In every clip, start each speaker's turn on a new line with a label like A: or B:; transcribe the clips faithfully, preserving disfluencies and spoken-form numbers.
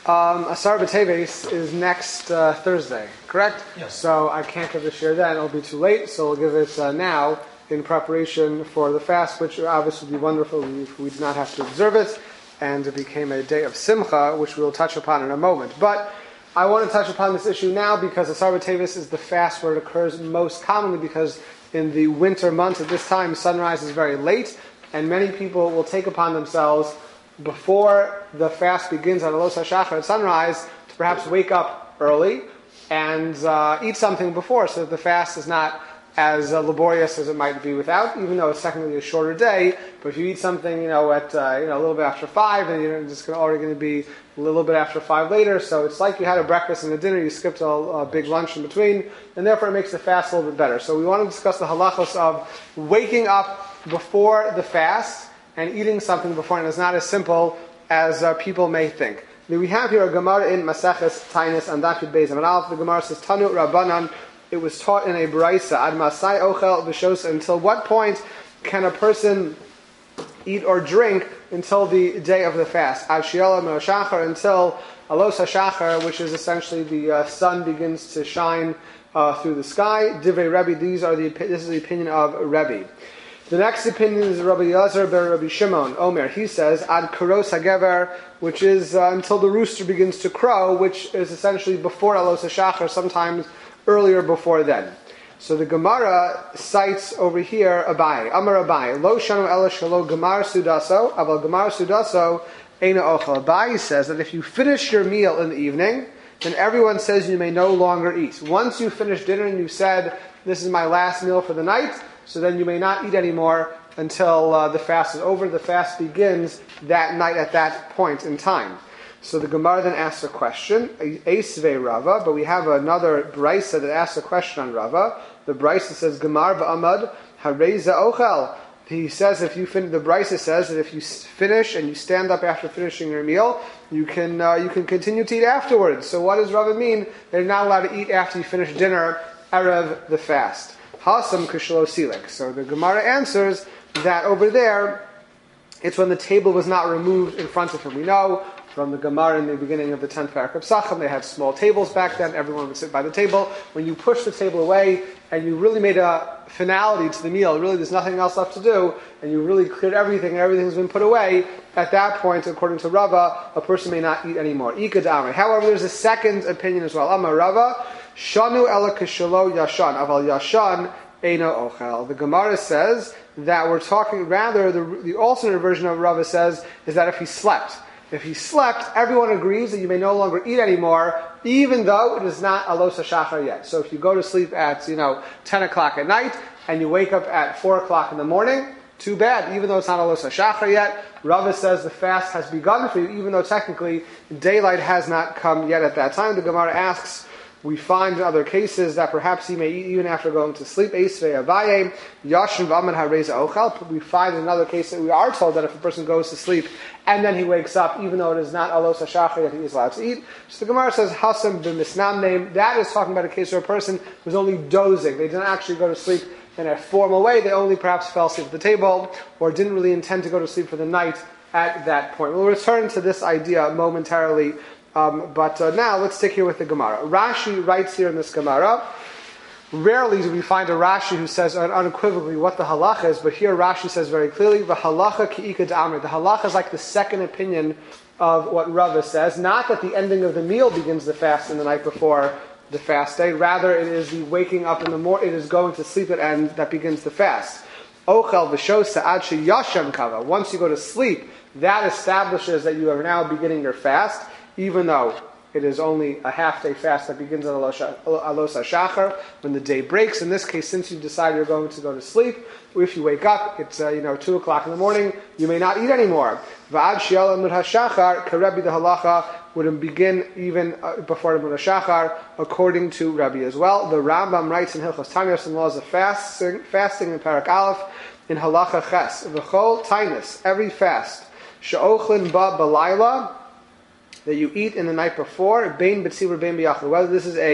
A: Um, Asar B'Teves is next uh, Thursday, correct?
B: Yes.
A: So I can't give the share then; it'll be too late. So we'll give it uh, now in preparation for the fast, which obviously would be wonderful if we did not have to observe it, and it became a day of Simcha, which we'll touch upon in a moment. But I want to touch upon this issue now because Asar B'Teves is the fast where it occurs most commonly, because in the winter months at this time, sunrise is very late, and many people will take upon themselves before the fast begins at Alos HaShachar at sunrise to perhaps wake up early and uh, eat something before, so that the fast is not as uh, laborious as it might be without, even though it's technically a shorter day. But if you eat something, you know, at uh, you know a little bit after five, then you're just gonna, already going to be a little bit after five later. So it's like you had a breakfast and a dinner, you skipped a, a big lunch in between, and therefore it makes the fast a little bit better. So we want to discuss the halachos of waking up before the fast and eating something before, and it's not as simple as uh, people may think. Now we have here a Gemara in Maseches Tainis and Daf Yud Beis Amud Aleph. The Gemara says, Tanu Rabbanan, it was taught in a Braisa, Ad Masai Ochel V'Shos, until what point can a person eat or drink until the day of the fast? Ad Shiela Min HaShachar, until Alos HaShachar, which is essentially the uh, sun begins to shine uh, through the sky. Divrei Rebbe, these are the, this is the opinion of Rebbe. The next opinion is Rabbi Elazar ben Rabbi Shimon Omer. He says, Ad Kuros HaGever, which is uh, until the rooster begins to crow, which is essentially before Alos HaShachar, sometimes earlier before then. So the Gemara cites over here Abai, Amar Abai, Lo Shanu Ela Shalo Gemar Sudaso, Aval Gemar Sudaso Eina Ochel. Abai says that if you finish your meal in the evening, then everyone says you may no longer eat. Once you finish dinner and you said, this is my last meal for the night, so then you may not eat anymore until uh, the fast is over. The fast begins that night at that point in time. So the Gemara then asks a question, Eisvei Rava, but we have another Braisa that asks a question on Rava. The Braisa says, Gemar v'amad hareza ochel. He says, if you fin- the Braisa says that if you finish and you stand up after finishing your meal, you can uh, you can continue to eat afterwards. So what does Rava mean? They're not allowed to eat after you finish dinner, erev the fast. Hasam kishlo silek. So the Gemara answers that over there, it's when the table was not removed in front of him. We know from the Gemara in the beginning of the tenth parak of Sachem, they had small tables back then. Everyone would sit by the table. When you push the table away and you really made a finality to the meal, really there's nothing else left to do, and you really cleared everything and everything's been put away, at that point, according to Rava, a person may not eat anymore. Ikad Amri. However, there's a second opinion as well. Amar Rava, Shanu ela kishalo yashan, aval yashan eino ochel. The Gemara says that we're talking, rather, the, the alternate version of Rava says, is that if he slept. If he slept, everyone agrees that you may no longer eat anymore, even though it is not Alos HaShachar yet. So if you go to sleep at, you know, ten o'clock at night, and you wake up at four o'clock in the morning, too bad, even though it's not Alos HaShachar yet. Rava says the fast has begun for you, even though technically daylight has not come yet at that time. The Gemara asks, we find in other cases that perhaps he may eat even after going to sleep. Eisvei Abaye, Yashin v'amad hareza ochel. We find in another case that we are told that if a person goes to sleep and then he wakes up, even though it is not Alos HaShachar yet, he is allowed to eat. So the Gemara says, Hasam b'misnam name. That is talking about a case where a person was only dozing. They didn't actually go to sleep in a formal way. They only perhaps fell asleep at the table or didn't really intend to go to sleep for the night at that point. We'll return to this idea momentarily. Um, but uh, now let's stick here with the Gemara. Rashi writes here in this Gemara, rarely do we find a Rashi who says unequivocally what the halacha is, but here Rashi says very clearly, the halacha ki'ika d'amri. The halacha is like the second opinion of what Rava says, not that the ending of the meal begins the fast in the night before the fast day, rather it is the waking up in the morning, it is going to sleep at end that begins the fast. Ochel v'shos sa'ad sheyashem kava. Once you go to sleep, that establishes that you are now beginning your fast, even though it is only a half-day fast that begins at Alos HaShachar, when the day breaks. In this case, since you decide you're going to go to sleep, if you wake up, it's uh, you know two o'clock in the morning, you may not eat anymore. Va'ad shi'al amud HaShachar, karebi the halacha, would begin even uh, before amud HaShachar, according to Rabbi as well. The Rambam writes in Hilchos Tainos and laws of fasting, fasting in Parak Aleph, in Halacha Ches, v'chol Tainis, every fast, she'ochlin ba balayla, that you eat in the night before, bein b'tzibur bein b'yachid. Whether this is a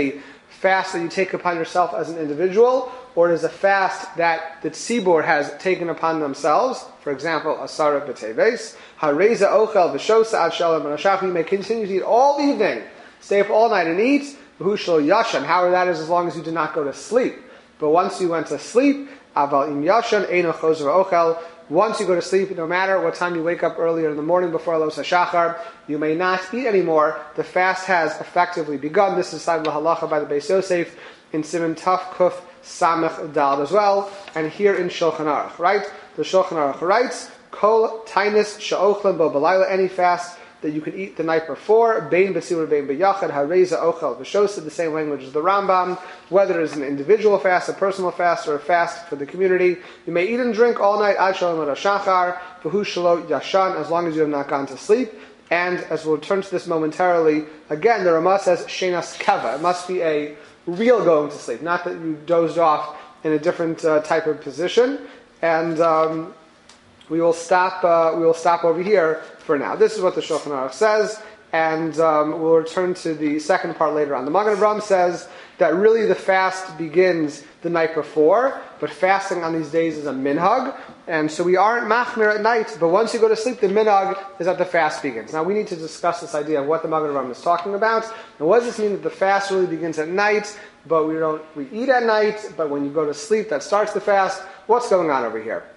A: fast that you take upon yourself as an individual, or it is a fast that the tzibur has taken upon themselves. For example, Asara B'Teves, Hareza Ochel V'Shosa Ad Shalom B'Nashach. You may continue to eat all evening, stay up all night and eat. V'Hushlo Yashan. However, that is as long as you did not go to sleep. But once you went to sleep, Aval Im Yashan Eino Chozer Ochel. Once you go to sleep, no matter what time you wake up earlier in the morning before Los HaShachar, you may not eat anymore. The fast has effectively begun. This is cited halacha by the Beis Yosef in Siman Taf Kuf Samech Dal as well, and here in Shulchan Aruch, right? The Shulchan Aruch writes, Kol Tainis Sha'ochlan Bo Balayla, any fast that you can eat the night before, Bein B'Tzibur Bein B'Yachad, Hareza Ochel V'Shosa, the same language as the Rambam, whether it is an individual fast, a personal fast, or a fast for the community. You may eat and drink all night, Ad Shalom Ad Shachar, V'Hu Shelo Yashan, as long as you have not gone to sleep. And as we'll return to this momentarily, again, the Ramah says, Shenas Keva, it must be a real going to sleep, not that you dozed off in a different uh, type of position. And um, we will stop. Uh, we will stop over here for now. This is what the Shulchan Aruch says, and um, we'll return to the second part later on. The Magen Avraham says that really the fast begins the night before, but fasting on these days is a minhag, and so we aren't machmir at night. But once you go to sleep, the minhag is that the fast begins. Now we need to discuss this idea of what the Magen Avraham is talking about. And what does this mean that the fast really begins at night, but we don't we eat at night, but when you go to sleep, that starts the fast? What's going on over here?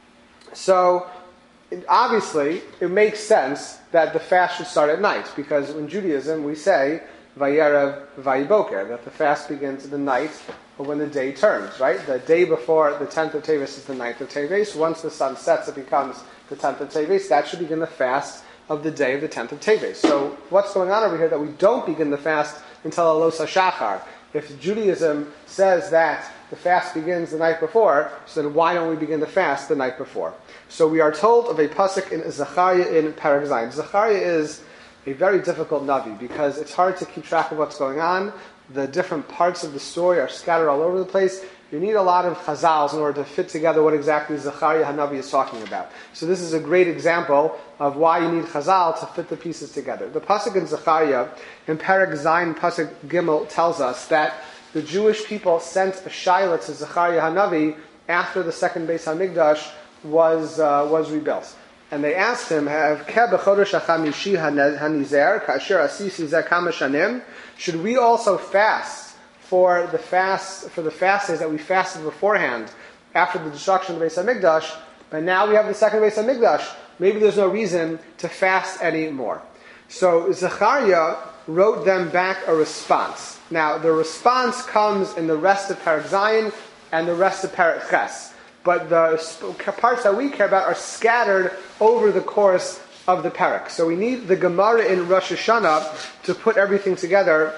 A: So, obviously, it makes sense that the fast should start at night, because in Judaism we say, Vayerev Vayiboker, that the fast begins at the night or when the day turns, right? The day before the tenth of Teves is the ninth of Teves. Once the sun sets, it becomes the tenth of Teves. That should begin the fast of the day of the tenth of Teves. So, what's going on over here that we don't begin the fast until Alos HaShachar? If Judaism says that the fast begins the night before, so then why don't we begin the fast the night before? So we are told of a pasuk in Zechariah in Perek Zayin. Zechariah is a very difficult Navi because it's hard to keep track of what's going on. The different parts of the story are scattered all over the place. You need a lot of chazals in order to fit together what exactly Zechariah Hanavi is talking about. So this is a great example of why you need chazal to fit the pieces together. The pasuk in Zechariah in Perek Zayin pasuk Gimel tells us that the Jewish people sent a shaila to Zechariah Hanavi after the second Beis Hamikdash was uh, was rebuilt, and they asked him, "Have ke b'chodesh hachamishi hanizer kasher asisi zeh kama shanim?" Should we also fast for the fast for the fast days that we fasted beforehand after the destruction of the Beis Hamikdash? But now we have the second Beis Hamikdash. Maybe there's no reason to fast anymore. So Zechariah wrote them back a response. Now, the response comes in the rest of Perek Zayin and the rest of Perek Ches. But the parts that we care about are scattered over the course of the Perek. So we need the Gemara in Rosh Hashanah to put everything together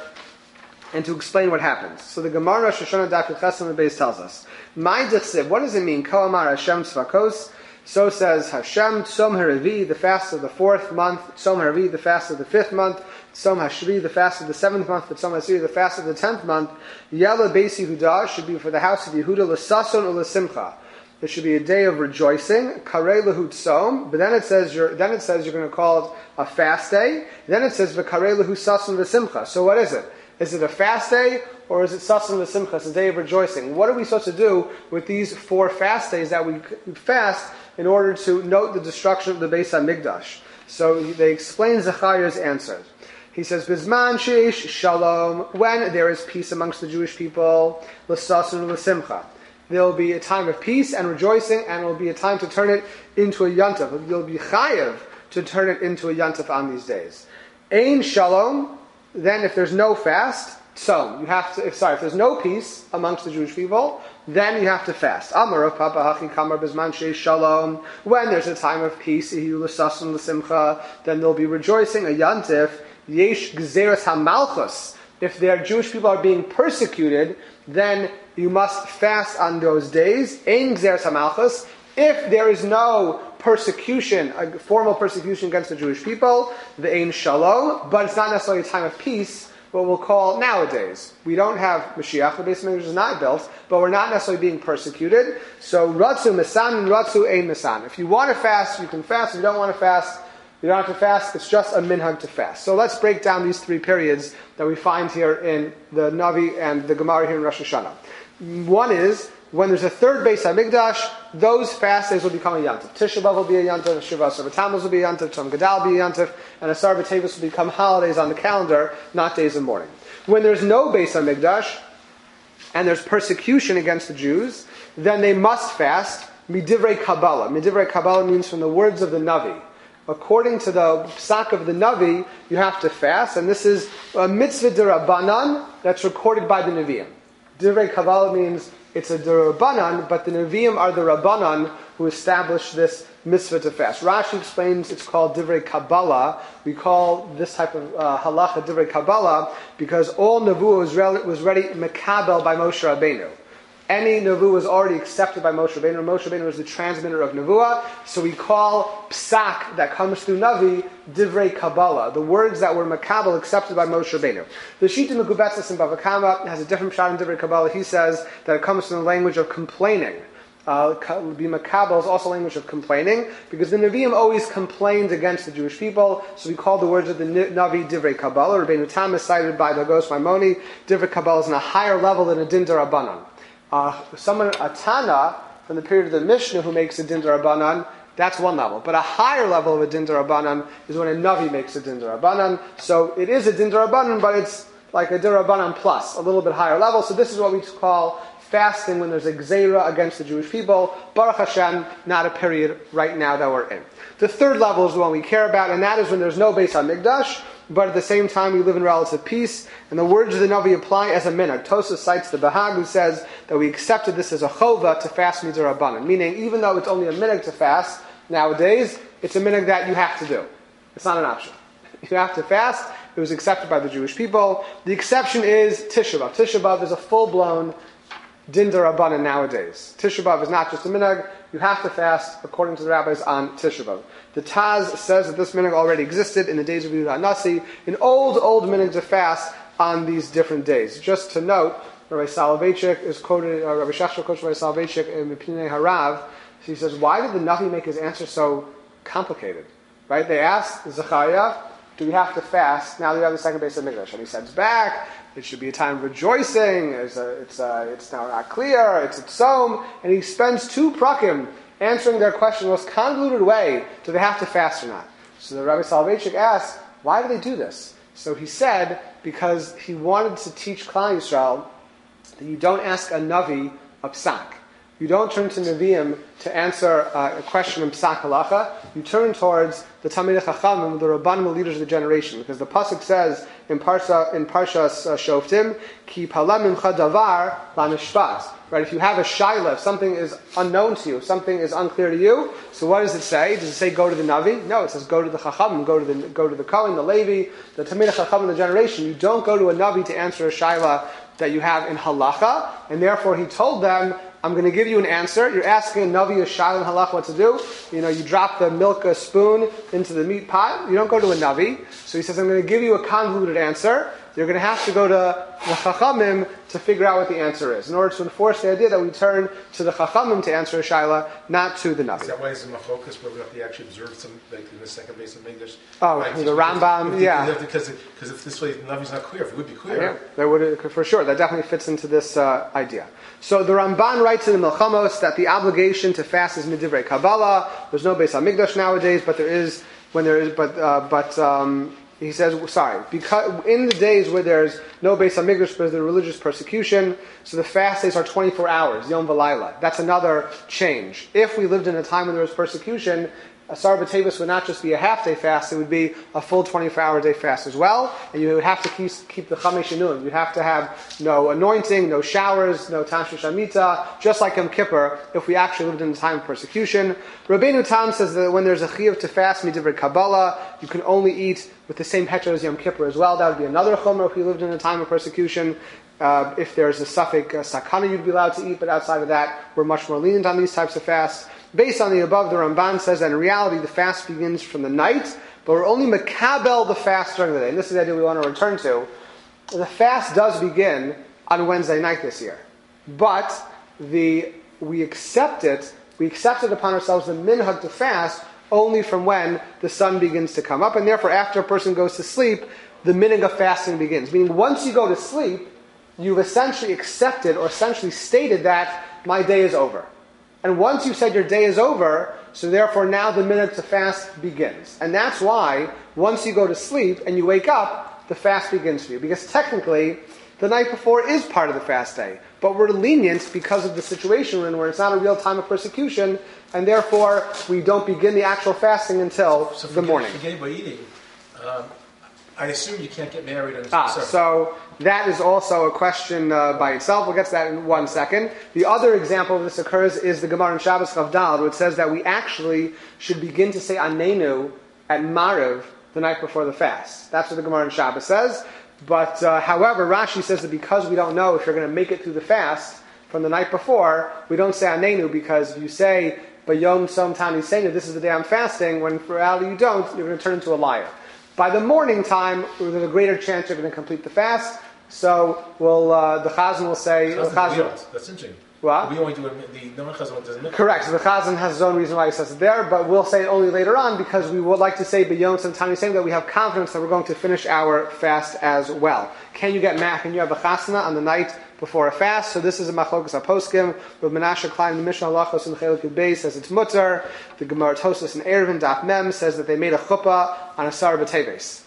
A: and to explain what happens. So the Gemara in Rosh Hashanah Daf Ches on the base tells us, "My Dechsiv, what does it mean? Ko Amar Hashem Tzvakos." So says Hashem, Tzom HaRevi, the fast of the fourth month, Tzom HaRevi, the fast of the fifth month, Tzom HaShvi, the fast of the seventh month, but Tzom HaSiri, the fast of the tenth month. Yela Beis Yehuda should be for the house of Yehuda, L'sason or L'simcha. It should be a day of rejoicing, Karei Lehut Tzom, but then it says you're then it says you're going to call it a fast day. Then it says V'karei Lehut Sason L'simcha. So what is it? Is it a fast day or is it Sason L'simcha? It's a day of rejoicing. What are we supposed to do with these four fast days that we fast in order to note the destruction of the Beis HaMikdash? So they explain Zechariah's answer. He says, Bizman sheish shalom, when there is peace amongst the Jewish people, l'sasun l'simcha. There will be a time of peace and rejoicing, and it will be a time to turn it into a yantav. You'll be chayev to turn it into a yantav on these days. Ein shalom, then if there's no fast, tzom. You have to, if, sorry, if there's no peace amongst the Jewish people, then you have to fast. Amar of Papa Hachi Kamar Bizman Sheish Shalom. When there's a time of peace, Ihu l'sasun l'simcha, then there'll be rejoicing, a yantif. Yesh Gzeres HaMalchus. If their Jewish people are being persecuted, then you must fast on those days. Ein Gzeres HaMalchus. If there is no persecution, a formal persecution against the Jewish people, the Ein Shalom, but it's not necessarily a time of peace, what we'll call nowadays. We don't have Mashiach, the Beis Hamikdash is not built, but we're not necessarily being persecuted. So Ratzu Mesan and Ratzu Ein Mesan. If you want to fast, you can fast. If you don't want to fast, You don't have to fast, it's just a minhag to fast. So let's break down these three periods that we find here in the Navi and the Gemara here in Rosh Hashanah. One is, when there's a third Beis HaMikdash, those fast days will become a yantiv. Tisha B'Av will be a yantiv, Shiva Asar B'Tammuz will be a yantiv, Tzom Gadal will be a yantiv, and Asar B'Tevis will become holidays on the calendar, not days of mourning. When there's no Beis HaMikdash, and there's persecution against the Jews, then they must fast, Midivrei Kabbalah. Midivrei Kabbalah means from the words of the Navi. According to the psak of the Navi, you have to fast, and this is a mitzvah d'Rabbanan that's recorded by the Nevi'im. Divrei Kabbalah means it's a d'Rabbanan, but the Nevi'im are the Rabbanan who established this mitzvah to fast. Rashi explains it's called Divrei Kabbalah. We call this type of uh, halacha Divrei Kabbalah because all Nevuah was, re- was ready mekabel by Moshe Rabbeinu. Any Nevuah was already accepted by Moshe Rabbeinu. Moshe Rabbeinu was the transmitter of Nevuah, so we call psak that comes through Navi Divrei Kabbalah, the words that were makabel accepted by Moshe Rabbeinu. The Shita Mekubetzes in Bava Kama has a different shot in Divrei Kabbalah. He says that it comes from the language of complaining. Uh, be makabel is also language of complaining, because the Nevi'im always complained against the Jewish people, so we call the words of the Navi Divrei Kabbalah. Rabbeinu Tam is cited by the Gos Maimoni. Divrei Kabbalah is on a higher level than a Din D'Rabbanan. Uh, someone, a Tana, from the period of the Mishnah who makes a Din D'Rabbanan, that's one level. But a higher level of a Din D'Rabbanan is when a Navi makes a Din D'Rabbanan. So it is a Din D'Rabbanan, but it's like a Din D'Rabbanan plus, a little bit higher level. So this is what we call fasting when there's a Gzeira against the Jewish people. Baruch Hashem, not a period right now that we're in. The third level is the one we care about, and that is when there's no Beis HaMikdash, but at the same time we live in relative peace, and the words of the Navi apply as a minhag. Tosfos cites the Bahag, who says that we accepted this as a chova to fast midrabanan, meaning even though it's only a minhag to fast nowadays, it's a minhag that you have to do. It's not an option. You have to fast. It was accepted by the Jewish people. The exception is Tisha B'Av. Tisha B'Av is a full-blown Din D'Rabbanan nowadays. Tisha B'Av is not just a minhag. You have to fast, according to the rabbis, on Tisha B'Av. The Taz says that this minhag already existed in the days of Yehuda Nasi, an old, old minhag to fast on these different days. Just to note, Rabbi Soloveitchik is quoted, uh, Rabbi Shachar quotes Rabbi Soloveitchik in Mipnei Harav. He says, why did the Navi make his answer so complicated? Right? They asked Zechariah, do we have to fast now that we have the second Beis HaMikdash? And he sends back, it should be a time of rejoicing, it's, a, it's, a, it's now not clear, it's a tzom, and he spends two prakim answering their question in the most convoluted way, do they have to fast or not? So the Rabbi Soloveitchik asked, why do they do this? So he said, because he wanted to teach Klal Yisrael that you don't ask a Navi a psak. You don't turn to Nevi'im to answer uh, a question in Psak Halacha. You turn towards the Talmidei Chachamim, the Rabbanim, the leaders of the generation. Because the Pasuk says in Parsha, in Parshas uh, Shoftim, Ki palam mimcha davar lamishpat. Right? If you have a shaila, if something is unknown to you, if something is unclear to you, so what does it say? Does it say go to the Navi? No, it says go to the Chachamim, go to the go to the Kohen, the Levi, the Talmidei Chachamim, the generation. You don't go to a Navi to answer a shaila that you have in Halacha, and therefore he told them, I'm going to give you an answer. You're asking a Navi, a Shaila, and Halach what to do. You know, you drop the milk a spoon into the meat pot. You don't go to a Navi. So he says, I'm going to give you a convoluted answer. You're going to have to go to the Chachamim to figure out what the answer is, in order to enforce the idea that we turn to the Chachamim to answer a Shaila, not to the Navi.
B: Is that why it's in the focus where we have to actually observe some, like in the second Beis HaMikdash?
A: Oh,
B: right?
A: the Rambam,
B: if
A: yeah.
B: Because because if this way the Navi's not clear, if it would be clear.
A: Yeah, that would, for sure. That definitely fits into this uh, idea. So the Ramban writes in the Milchamos that the obligation to fast is midivrei Kabbalah. There's no Beis HaMikdash nowadays, but there is when there is. But uh, but um, he says, sorry, because in the days where there's no Beis HaMikdash because of the religious persecution, so the fast days are twenty-four hours, Yom V'Layla. That's another change. If we lived in a time when there was persecution, Asar B'Tevis would not just be a half-day fast, it would be a full twenty-four hour day fast as well. And you would have to keep, keep the Chamesh Shinun. You'd have to have no anointing, no showers, no Tashmish Amita, just like Yom Kippur, if we actually lived in a time of persecution. Rabbeinu Tam says that when there's a chiyuv to fast, midivrei Kabbalah, you can only eat with the same heter as Yom Kippur as well. That would be another chomer if we lived in a time of persecution. Uh, if there's a suffix uh, sakana, you'd be allowed to eat, but outside of that, we're much more lenient on these types of fasts. Based on the above, the Ramban says that in reality the fast begins from the night, but we're only makabel the fast during the day. And this is the idea we want to return to. The fast does begin on Wednesday night this year, but the we accept it, we accept it upon ourselves the minhag to fast only from when the sun begins to come up, and therefore after a person goes to sleep, the minhag of fasting begins. Meaning once you go to sleep, you've essentially accepted or essentially stated that my day is over. And once you said your day is over, so therefore now the minhag to fast begins. And that's why once you go to sleep and you wake up, the fast begins for you. Because technically, the night before is part of the fast day. But we're lenient because of the situation we're in where it's not a real time of persecution, and therefore we don't begin the actual fasting until
B: so
A: the
B: forget,
A: morning.
B: Forgetting about eating, um, I assume you can't get married on
A: Ah,
B: December.
A: so that is also a question uh, by itself. We'll get to that in one second. The other example of this occurs is the Gemara in Shabbos Chav Daled, where it says that we actually should begin to say Anenu at Mariv the night before the fast. That's what the Gemara in Shabbos says. But uh, however, Rashi says that because we don't know if you're going to make it through the fast from the night before, we don't say Anenu, because if you say Bayom Som Tani Senu, this is the day I'm fasting, when for reality you don't, you're going to turn into a liar. By the morning time, there's a greater chance you're going to complete the fast. So we'll, uh, the Chazan will say...
B: Chazan,
A: Chazan,
B: we don't. That's interesting.
A: What?
B: We only do it, the non-Chazan doesn't make it.
A: Correct. So the Chazan has his own reason why he says it there, but we'll say it only later on because we would like to say B'yom Tani saying that we have confidence that we're going to finish our fast as well. Can you get mad? Can you have a chasana on the night before a fast? So this is a machlokas aposkim. Rav Menashe Klein in the Mishnah Halachos in the Chelik Yud Beis says it's mutter. The Gemara Tosfos in Eruvin Daf Mem says that they made a chuppah on a Sar B'Teves.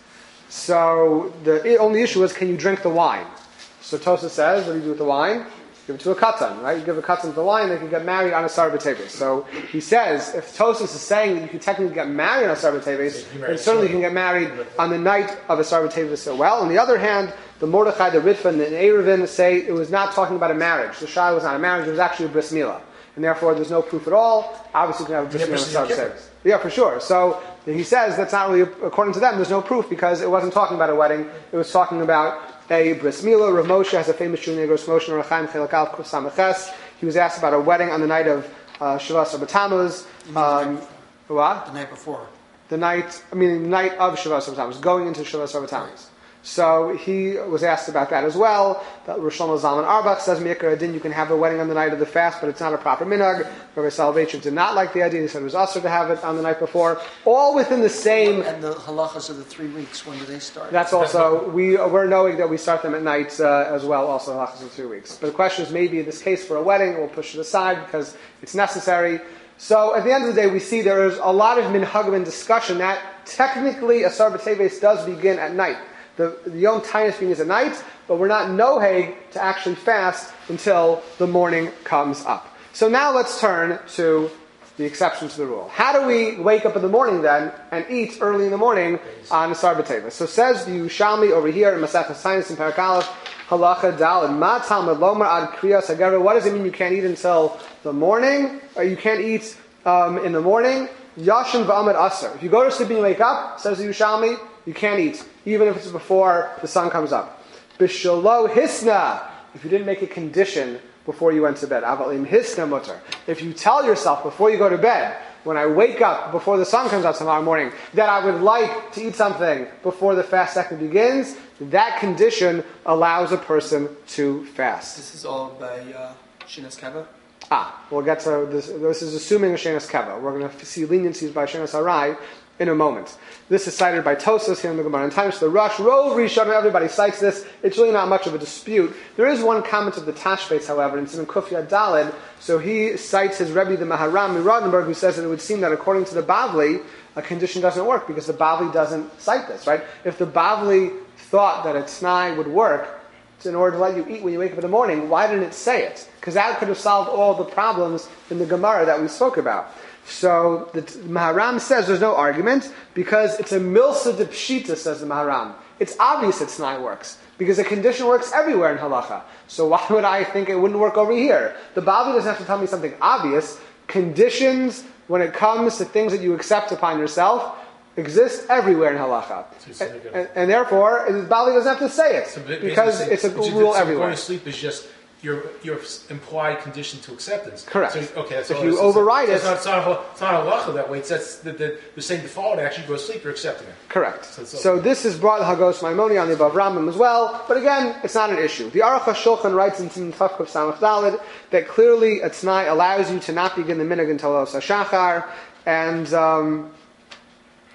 A: So the only issue is, can you drink the wine? So Tosfos says, what do you do with the wine? Give it to a katan, right? You give a katan to the wine, they can get married on a Sar B'Teves. So he says, if Tosfos is saying that you can technically get married on a Sar B'Teves, then certainly you can get married on the night of a Sar B'Teves so well. On the other hand, the Mordechai, the Ritva, and the Eruvin say it was not talking about a marriage. The Shai was not a marriage, it was actually a bris milah. And therefore there's no proof at all. Obviously you can have a bris milah on a Sar B'Teves. Yeah, for sure. So he says that's not really, according to them, there's no proof because it wasn't talking about a wedding. It was talking about a bris milah. Rav Moshe has a famous Shulchan Aruch Moshe Rachaim Chelak Aleph Kuf Samach Ches. He was asked about a wedding on the night of uh, Shavas B'Tammuz. Um, what?
C: The night before.
A: The night, I mean, the night of Shavas B'Tammuz, going into Shavas B'Tammuz. So he was asked about that as well. That Rosh Shlomo Zalman Auerbach says, Mikra Adin, you can have a wedding on the night of the fast, but it's not a proper minhag. Rabbi Soloveitchik did not like the idea. He said it was usher to have it on the night before. All within the same...
C: And the halachas of the three weeks, when do they start?
A: That's also, we, we're knowing that we start them at night uh, as well, also halachas of two weeks. But the question is, maybe in this case for a wedding, we'll push it aside because it's necessary. So at the end of the day, we see there is a lot of minhagim and discussion that technically a Sar B'Teves does begin at night. The, the Yom Tainus begins at night, but we're not noheg to actually fast until the morning comes up. So now let's turn to the exception to the rule. How do we wake up in the morning then and eat early in the morning on Sar B'Teves? So says the Yerushalmi over here in Masechtas Taanis in Perek Aleph, Halacha Daled, Ma Talmud Lomar Ad Kriyas Hagever. What does it mean you can't eat until the morning? Or you can't eat um, in the morning? Yashin V'Amad Aser. If you go to sleep and you wake up, says the Yerushalmi, you can't eat, even if it's before the sun comes up. Bishalo hisna, if you didn't make a condition before you went to bed. Avalim hisna mutter. If you tell yourself before you go to bed, when I wake up before the sun comes up tomorrow morning, that I would like to eat something before the fast second begins, that condition allows a person to fast.
C: This is all by uh, Shinas Keva?
A: Ah, we'll get to this. This is assuming a Shenas Keva. We're going to see leniencies by Shenas Arai in a moment. This is cited by Tosfos here in the Gemara in Times. The Rush, Rov Rishon, everybody cites this. It's really not much of a dispute. There is one comment of the Tashbetz, however, and it's in Kufya Daled. So he cites his Rebbe, the Maharam in Rodenburg, who says that it would seem that according to the Bavli, a condition doesn't work because the Bavli doesn't cite this, right? If the Bavli thought that a T'nai would work in order to let you eat when you wake up in the morning, why didn't it say it? Because that could have solved all the problems in the Gemara that we spoke about. So the Maharam says there's no argument because it's a milsa de pshita, says the Maharam. It's obvious that T'nai works because a condition works everywhere in halacha. So why would I think it wouldn't work over here? The Bavli doesn't have to tell me something obvious. Conditions, when it comes to things that you accept upon yourself, exist everywhere in halacha.
B: So
A: and, and, and therefore, the Bavli doesn't have to say it
B: so
A: because it's a
B: so
A: rule
B: so
A: everywhere.
B: Going to sleep is just your your implied condition to acceptance.
A: Correct.
B: So, okay, that's
A: if
B: all
A: you
B: it is.
A: override
B: so
A: it,
B: it's not, it's not a, it's not a halacha that way. It's that's the, the, the same default. Actually, go to sleep, you're accepting it.
A: Correct.
B: So,
A: so this is brought Hagos Maimoni on the above Rambam as well, but again, it's not an issue. The Aruch HaShulchan writes in Siman Tavkuf Samach Daled that clearly a T'nai allows you to not begin the minhag until Os HaShachar, and um,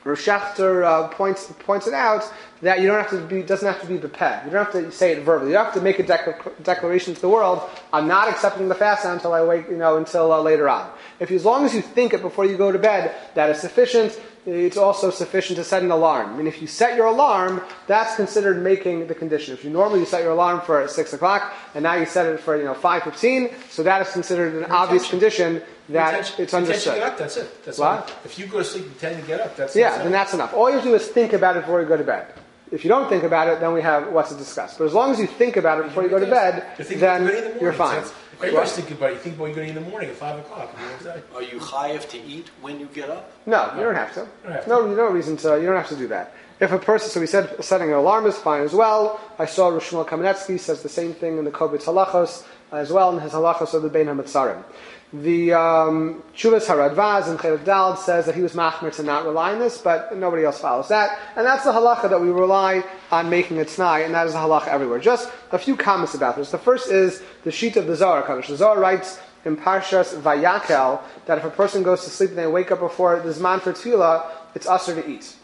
A: Rosh Schachter uh, points points it out that you don't have to be doesn't have to be bepeh. You don't have to say it verbally. You don't have to make a dec- declaration to the world. I'm not accepting the fast until I wake, you know, until uh, later on. If you, as long as you think it before you go to bed, that is sufficient. It's also sufficient to set an alarm. I mean, if you set your alarm, that's considered making the condition. If you normally you set your alarm for six o'clock, and now you set it for you know five fifteen, so that is considered an obvious condition that
B: Intention,
A: it's understood.
B: Get up, that's it. That's
A: what?
B: all. If you go to sleep and tend to get up, that's
A: yeah.
B: That's
A: Then that's enough. All you have to do is think about it before you go to bed. If you don't think about it, then we have what to discuss. But as long as you think about it before you go to bed, then
B: the
A: you're fine.
B: Everybody's thinking about it. You think about what you're going to eat in the morning at five o'clock. You know exactly.
D: Are you chayiv to eat when you get up?
A: No, you don't have to.
B: Don't have to.
A: No, no reason to. You don't have to do that. If a person, so we said setting an alarm is fine as well. I saw Rosh Shmuel Kamenetsky says the same thing in the Kobitz Halachos as well, in his Halachos of the Bein HaMetzarim. The um, Chuvas Haradvaz in Chelik Dal says that he was machmer to not rely on this, but nobody else follows that. And that's the halacha that we rely on making a t'nai, and that is the halacha everywhere. Just a few comments about this. The first is the sheet of the Zohar Kadosh. The Zohar writes in Parshas Vayakel that if a person goes to sleep and they wake up before the Zman for Tefillah, it's usher to eat.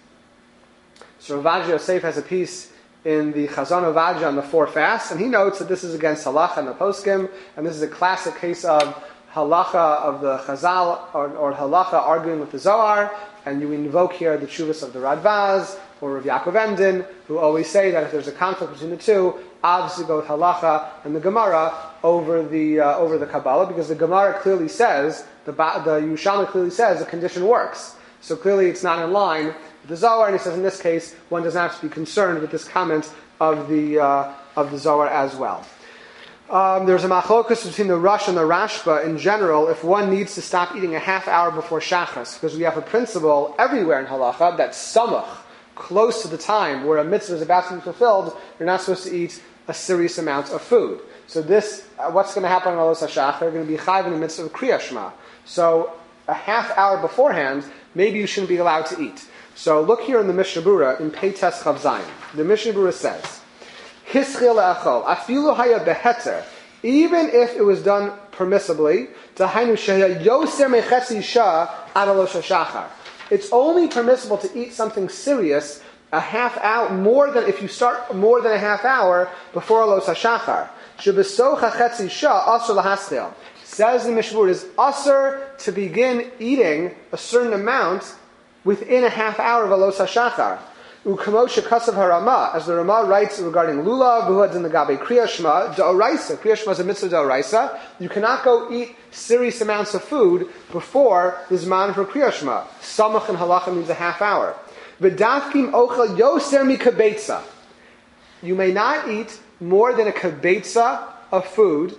A: So Rav Yosef has a piece in the Chazon Ovadia on the four fasts, and he notes that this is against halacha and the poskim, and this is a classic case of halacha of the Chazal, or, or halacha arguing with the Zohar, and you invoke here the Chuvas of the Radvaz, or Rav Yaakov Emden, who always say that if there's a conflict between the two, obviously go with halacha and the Gemara over the uh, over the Kabbalah, because the Gemara clearly says, the, the Yerushalmi clearly says the condition works. So clearly it's not in line with the Zohar, and he says in this case, one doesn't have to be concerned with this comment of the uh, of the Zohar as well. Um, there's a machlokus between the Rush and the Rashba in general if one needs to stop eating a half hour before Shachas, because we have a principle everywhere in halacha that samach, close to the time where a mitzvah is about to be fulfilled, you're not supposed to eat a serious amount of food. So this, uh, what's going to happen on Alos HaShachar? You're going to be chayv in the midst of Kriya Shema. So a half hour beforehand, maybe you shouldn't be allowed to eat. So look here in the Mishnah Berurah in Peites Chav Zayin. The Mishnah Berurah says, Hischil le'achol, afilu haya beheter, even if it was done permissibly, tahainu sheya yoser mechetzi shah ad Alos HaShachar. It's only permissible to eat something serious a half hour, more than if you start more than a half hour before Alos HaShachar. Shebesocha chetzi shah asur lahaschil. Says the Mishnah Berurah, it is asur to begin eating a certain amount within a half hour of Alos HaShachar. Ukamosha kasav harama, as the Rama writes regarding lulav, v'huad in the gabe kriya shema, da'oraisa. Kriya shema is a mitzvah da'oraisa. You cannot go eat serious amounts of food before the zman for kriya shema. Samach and halacha means a half hour. V'dafkim ochel yoser mi kabetza. You may not eat more than a kabetza of food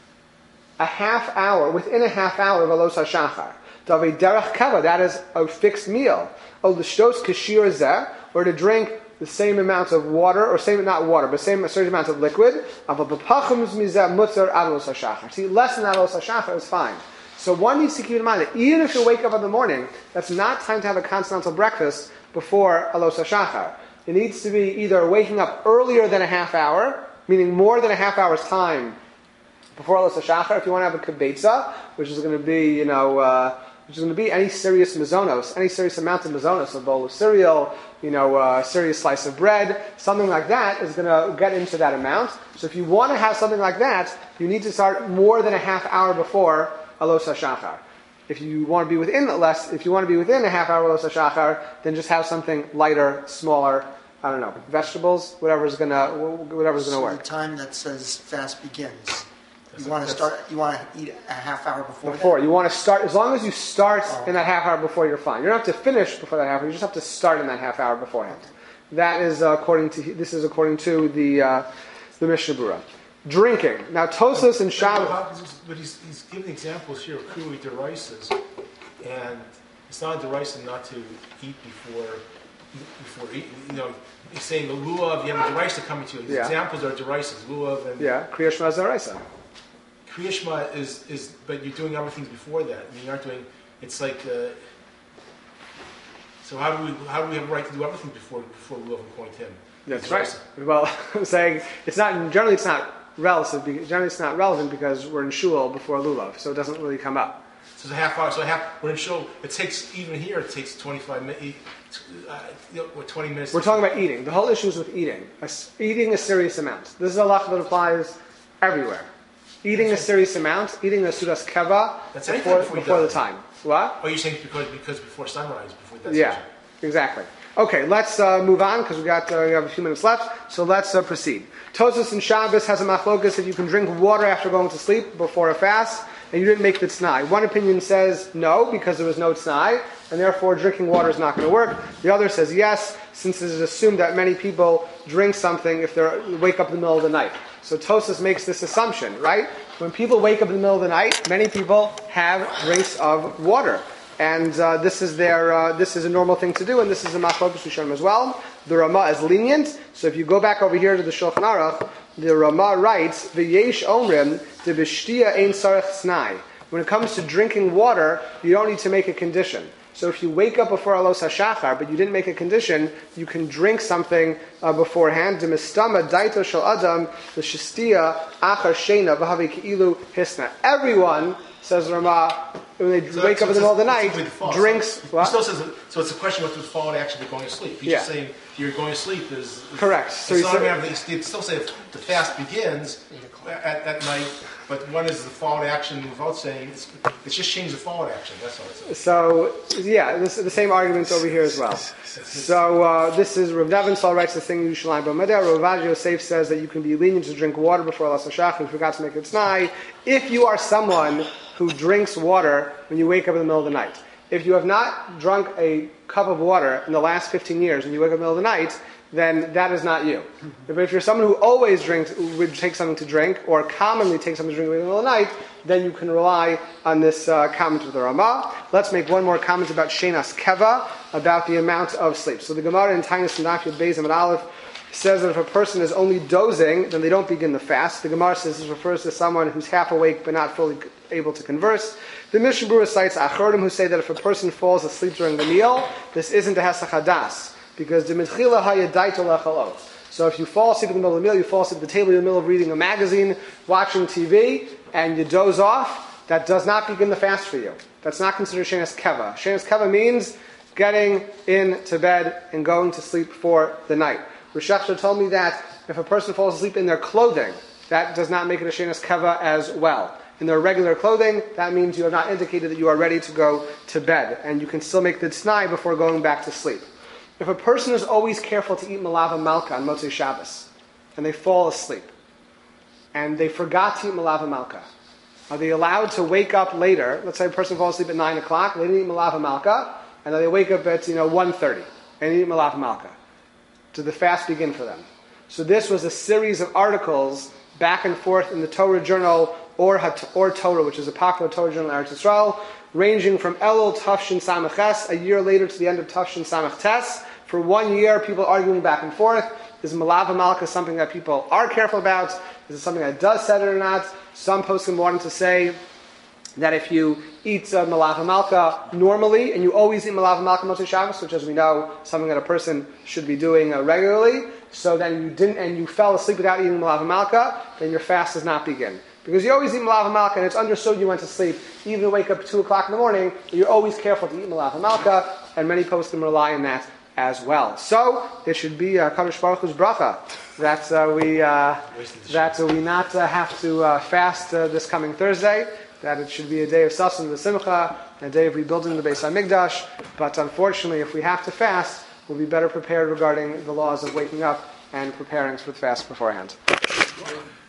A: a half hour, within a half hour of Alos HaShachar. Davei derech kava, that is a fixed meal. O l'shtos kashir zeh, or to drink the same amount of water, or same, not water, but same a certain amount of liquid. Aval b'pachim mizeh mutzer ad Alos HaShachar. To eat less than Alos HaShachar is fine. So one needs to keep in mind that even if you wake up in the morning, that's not time to have a continental breakfast before Alos HaShachar. It needs to be either waking up earlier than a half hour, meaning more than a half hour's time before Alos HaShachar. If you want to have a kibetza, which is going to be, you know, uh, which is going to be any serious mazonos, any serious amount of mazonos, a bowl of cereal, you know, a serious slice of bread, something like that is going to get into that amount. So if you want to have something like that, you need to start more than a half hour before Alos HaShachar. If you want to be within less, if you want to be within a half hour of Alos HaShachar, then just have something lighter, smaller. I don't know, vegetables, whatever's gonna, whatever's gonna
C: So
A: work.
C: the time that says fast begins, you want to start. You want to eat a half hour before.
A: Before
C: that?
A: you want to start, as long as you start
C: Oh.
A: in that half hour before, you're fine. You don't have to finish before that half hour. You just have to start in that half hour beforehand. That is uh, according to this is according to the uh, the Mishnah Berurah. Drinking now, Tosfos and Shabbos.
B: But he's, he's giving examples here of Kruvi deraisas, and it's not a deraisa not to eat before before eating. You know, he's saying the lulav. You have a deraisa coming to you. His
A: Yeah.
B: examples are deraisas, lulav and
A: Yeah, Kriya Shema Zaraisa.
B: Kriya Shema is is. But you're doing other things before that. I mean, you aren't doing. It's like. Uh, so how do we how do we have a right to do other things before before lulav according to him?
A: That's right. Well, I'm saying it's not generally it's not relative. Generally, it's not relevant because we're in shul before lulav, so it doesn't really come up.
B: So it's a half hour. So a half. We're in show. It takes even here. It takes twenty-five minutes. Uh, you know, what, twenty minutes.
A: We're talking about eating. The whole issue is with eating. A, eating a serious amount. This is a law that applies everywhere. Eating a serious amount, eating a sudas keva
B: That's
A: before,
B: before,
A: before the
B: daven.
A: time. What?
B: Oh, you're saying because because before sunrise, before that.
A: Yeah, exactly. Okay, let's uh, move on because we got uh, we have a few minutes left. So let's uh, proceed. Tosfos in Shabbos has a machlokas if you can drink water after going to sleep before a fast, and you didn't make the t'nai. One opinion says no because there was no t'nai, and therefore drinking water is not going to work. The other says yes, since it is assumed that many people drink something if they wake up in the middle of the night. So Tosfos makes this assumption, right? When people wake up in the middle of the night, many people have drinks of water. And uh, this is their, uh, this is a normal thing to do, and this is a machlokas Rishonim as well. The Ramah is lenient, so if you go back over here to the Shulchan Aruch, the Ramah writes, "V'yesh omrim de b'shtia ein sarech snai." When it comes to drinking water, you don't need to make a condition. So if you wake up before Alos HaShachar, but you didn't make a condition, you can drink something uh, beforehand. De mistama daito shel adam l'shistia achar sheina v'havi keilu hisna. Everyone, says Ramah, when they
B: So
A: wake
B: so
A: up in the middle of the night,
B: fall.
A: drinks
B: So,
A: what?
B: He still says, so it's a question what the fall to actually going to sleep. He's
A: Yeah.
B: just saying you're going to sleep is, is
A: Correct. So
B: it's
A: he
B: not
A: said-
B: a matter of the, they still say the fast begins at, at night, but one is the fall to action without saying it's, it's just change the fall to action. That's all it says.
A: So, yeah, this is the same argument over here as well. So, uh, this is Rav Nebenzahl writes the thing in Yerushalayim B'Medeh. Rav Ashi Yosef says that you can be lenient to drink water before Alas HaShach. You forgot to make it t'nai. If you are someone who drinks water when you wake up in the middle of the night. If you have not drunk a cup of water in the last fifteen years and you wake up in the middle of the night, then that is not you. But if you're someone who always drinks, would take something to drink, or commonly takes something to drink in the middle of the night, then you can rely on this uh, comment of the Ramah. Let's make one more comment about Shenas Keva, about the amount of sleep. So the Gemara in Tainis and Daf Yud Beis and Aleph says that if a person is only dozing, then they don't begin the fast. The Gemara says this refers to someone who's half awake but not fully able to converse. The Mishnah Berurah cites Achronim who say that if a person falls asleep during the meal, this isn't a Hesach Hadas, because the Mitchila Hayadaito Lechalot. So if you fall asleep in the middle of the meal, you fall asleep at the table in the middle of reading a magazine, watching T V, and you doze off, that does not begin the fast for you. That's not considered Shenas Keva. Shenas Keva means getting into bed and going to sleep for the night. Rishachar told me that if a person falls asleep in their clothing, that does not make it a Shenas Keva as well. In their regular clothing, that means you have not indicated that you are ready to go to bed, and you can still make the t'nai before going back to sleep. If a person is always careful to eat malava malka on Motzei Shabbos, and they fall asleep, and they forgot to eat malava malka, are they allowed to wake up later? Let's say a person falls asleep at nine o'clock, they didn't eat malava malka, and then they wake up at you know one thirty and eat malava malka. Did the fast begin for them? So this was a series of articles back and forth in the Torah Journal or or Torah, which is a popular Torah journal in Eretz Yisrael, ranging from Elul Tafshin Samach Ches, a year later to the end of Tafshin Samach Tes. For one year, people arguing back and forth. Is Malava Malka something that people are careful about? Is it something that does set it or not? Some poskim wanted to say that if you eat uh, Malava Malka normally, and you always eat Malava Malka Motzei Shabbos, which as we know, something that a person should be doing uh, regularly, so then you didn't, and you fell asleep without eating Malava Malka, then your fast does not begin. Because you always eat Malava Malka, and it's understood you went to sleep, even to wake up at two o'clock in the morning, but you're always careful to eat Malava Malka, and many poskim rely on that as well. So, it should be uh, Kadosh Baruch Hu's bracha, that uh, we, uh, that uh, we not uh, have to uh, fast uh, this coming Thursday, that it should be a day of Sasan V'Simcha, a day of rebuilding the Beis HaMikdash, but unfortunately, if we have to fast, we'll be better prepared regarding the laws of waking up and preparing for the fast beforehand.